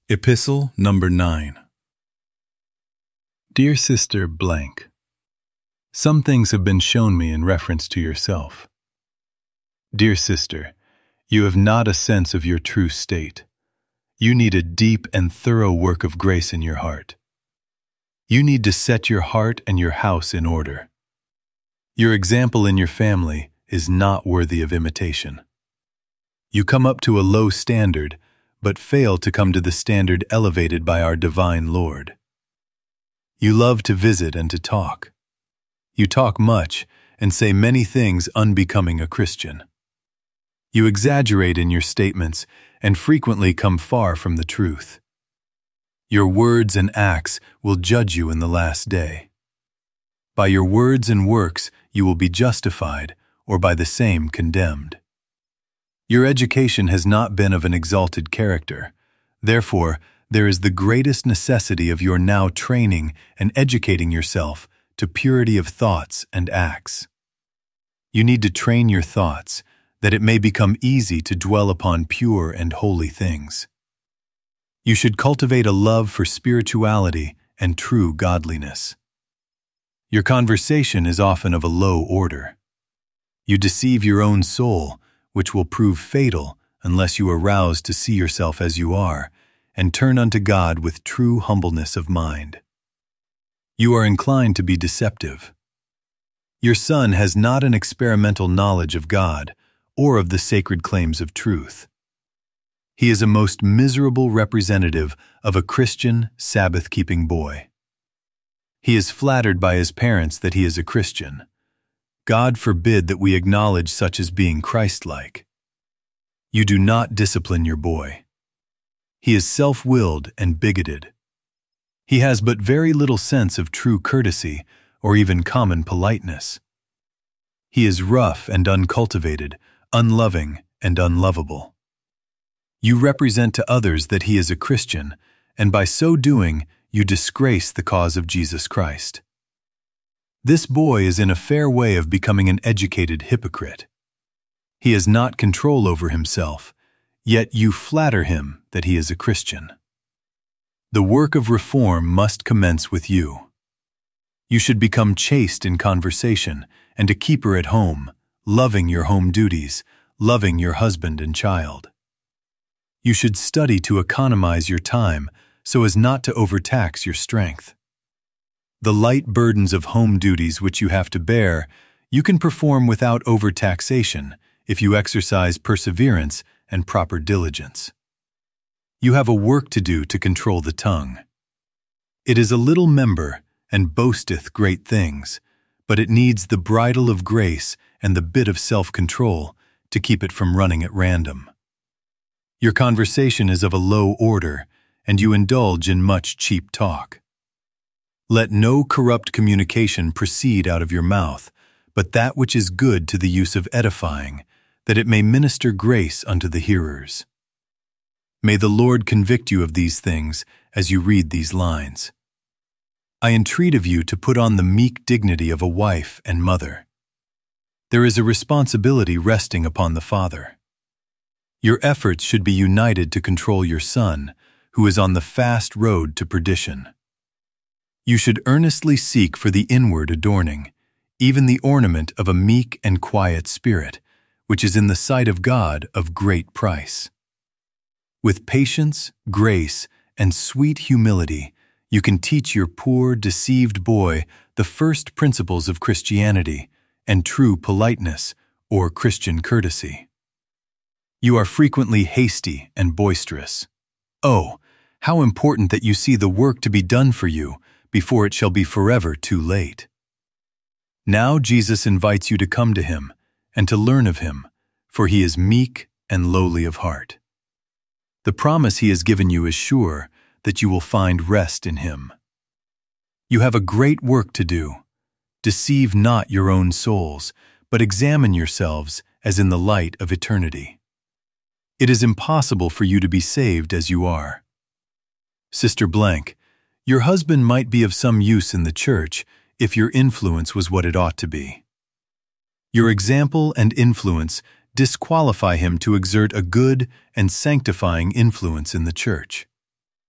Epistle number 9. Dear Sister Blank, some things have been shown me in reference to yourself. Dear Sister, you have not a sense of your true state. You need a deep and thorough work of grace in your heart. You need to set your heart and your house in order. Your example in your family is not worthy of imitation. You come up to a low standard, but fail to come to the standard elevated by our divine Lord. You love to visit and to talk. You talk much and say many things unbecoming a Christian. You exaggerate in your statements and frequently come far from the truth. Your words and acts will judge you in the last day. By your words and works you will be justified, or by the same condemned. Your education has not been of an exalted character. Therefore, there is the greatest necessity of your now training and educating yourself to purity of thoughts and acts. You need to train your thoughts, that it may become easy to dwell upon pure and holy things. You should cultivate a love for spirituality and true godliness. Your conversation is often of a low order. You deceive your own soul, which will prove fatal unless you arouse to see yourself as you are, and turn unto God with true humbleness of mind. You are inclined to be deceptive. Your son has not an experimental knowledge of God or of the sacred claims of truth. He is a most miserable representative of a Christian, Sabbath-keeping boy. He is flattered by his parents that he is a Christian. God forbid that we acknowledge such as being Christ-like. You do not discipline your boy. He is self-willed and bigoted. He has but very little sense of true courtesy or even common politeness. He is rough and uncultivated, unloving and unlovable. You represent to others that he is a Christian, and by so doing, you disgrace the cause of Jesus Christ. This boy is in a fair way of becoming an educated hypocrite. He has not control over himself, yet you flatter him that he is a Christian. The work of reform must commence with you. You should become chaste in conversation and a keeper at home, loving your home duties, loving your husband and child. You should study to economize your time so as not to overtax your strength. The light burdens of home duties which you have to bear, you can perform without overtaxation if you exercise perseverance and proper diligence. You have a work to do to control the tongue. It is a little member and boasteth great things, but it needs the bridle of grace and the bit of self-control to keep it from running at random. Your conversation is of a low order, and you indulge in much cheap talk. Let no corrupt communication proceed out of your mouth, but that which is good to the use of edifying, that it may minister grace unto the hearers. May the Lord convict you of these things as you read these lines. I entreat of you to put on the meek dignity of a wife and mother. There is a responsibility resting upon the father. Your efforts should be united to control your son, who is on the fast road to perdition. You should earnestly seek for the inward adorning, even the ornament of a meek and quiet spirit, which is in the sight of God of great price. With patience, grace, and sweet humility, you can teach your poor, deceived boy the first principles of Christianity and true politeness or Christian courtesy. You are frequently hasty and boisterous. Oh, how important that you see the work to be done for you before it shall be forever too late. Now Jesus invites you to come to him and to learn of him, for he is meek and lowly of heart. The promise he has given you is sure that you will find rest in him. You have a great work to do. Deceive not your own souls, but examine yourselves as in the light of eternity. It is impossible for you to be saved as you are. Sister Blank, your husband might be of some use in the church if your influence was what it ought to be. Your example and influence disqualify him to exert a good and sanctifying influence in the church.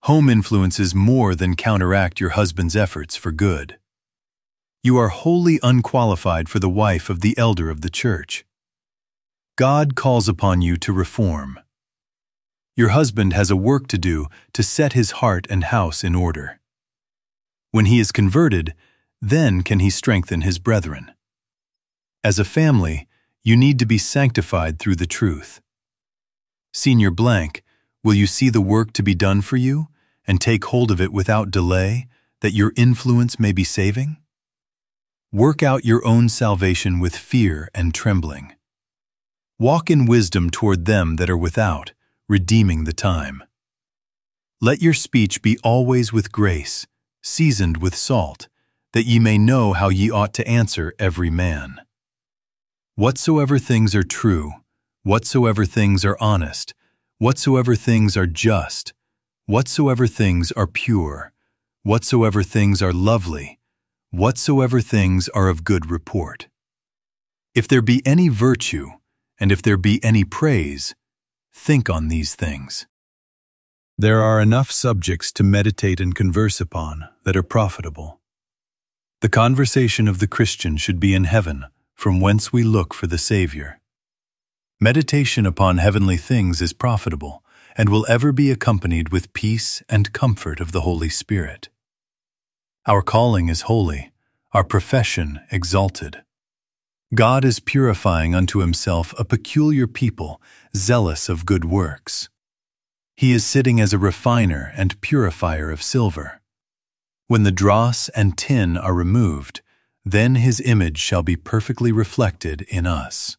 Home influences more than counteract your husband's efforts for good. You are wholly unqualified for the wife of the elder of the church. God calls upon you to reform. Your husband has a work to do to set his heart and house in order. When he is converted, then can he strengthen his brethren. As a family, you need to be sanctified through the truth. Senior Blank, will you see the work to be done for you and take hold of it without delay, that your influence may be saving? Work out your own salvation with fear and trembling. Walk in wisdom toward them that are without, redeeming the time. Let your speech be always with grace, seasoned with salt, that ye may know how ye ought to answer every man. Whatsoever things are true, whatsoever things are honest, whatsoever things are just, whatsoever things are pure, whatsoever things are lovely, whatsoever things are of good report. If there be any virtue, and if there be any praise, think on these things. There are enough subjects to meditate and converse upon that are profitable. The conversation of the Christian should be in heaven, from whence we look for the Savior. Meditation upon heavenly things is profitable, and will ever be accompanied with peace and comfort of the Holy Spirit. Our calling is holy, our profession exalted. God is purifying unto himself a peculiar people, zealous of good works. He is sitting as a refiner and purifier of silver. When the dross and tin are removed, then his image shall be perfectly reflected in us.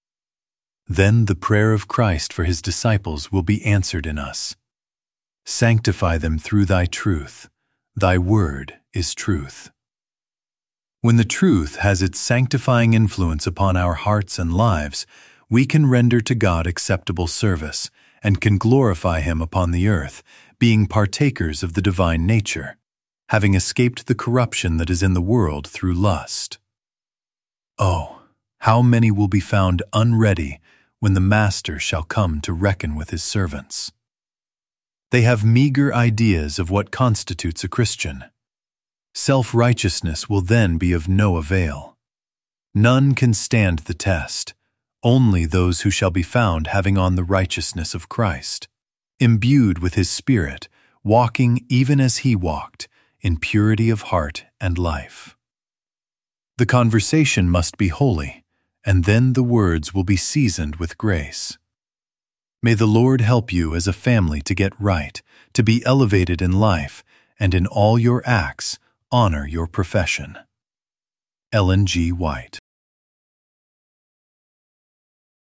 Then the prayer of Christ for his disciples will be answered in us. Sanctify them through thy truth. Thy word is truth. When the truth has its sanctifying influence upon our hearts and lives, we can render to God acceptable service and can glorify him upon the earth, being partakers of the divine nature, having escaped the corruption that is in the world through lust. Oh, how many will be found unready when the Master shall come to reckon with his servants. They have meager ideas of what constitutes a Christian. Self-righteousness will then be of no avail. None can stand the test, only those who shall be found having on the righteousness of Christ, imbued with his Spirit, walking even as he walked, in purity of heart and life. The conversation must be holy, and then the words will be seasoned with grace. May the Lord help you as a family to get right, to be elevated in life, and in all your acts honor your profession. Ellen G. White.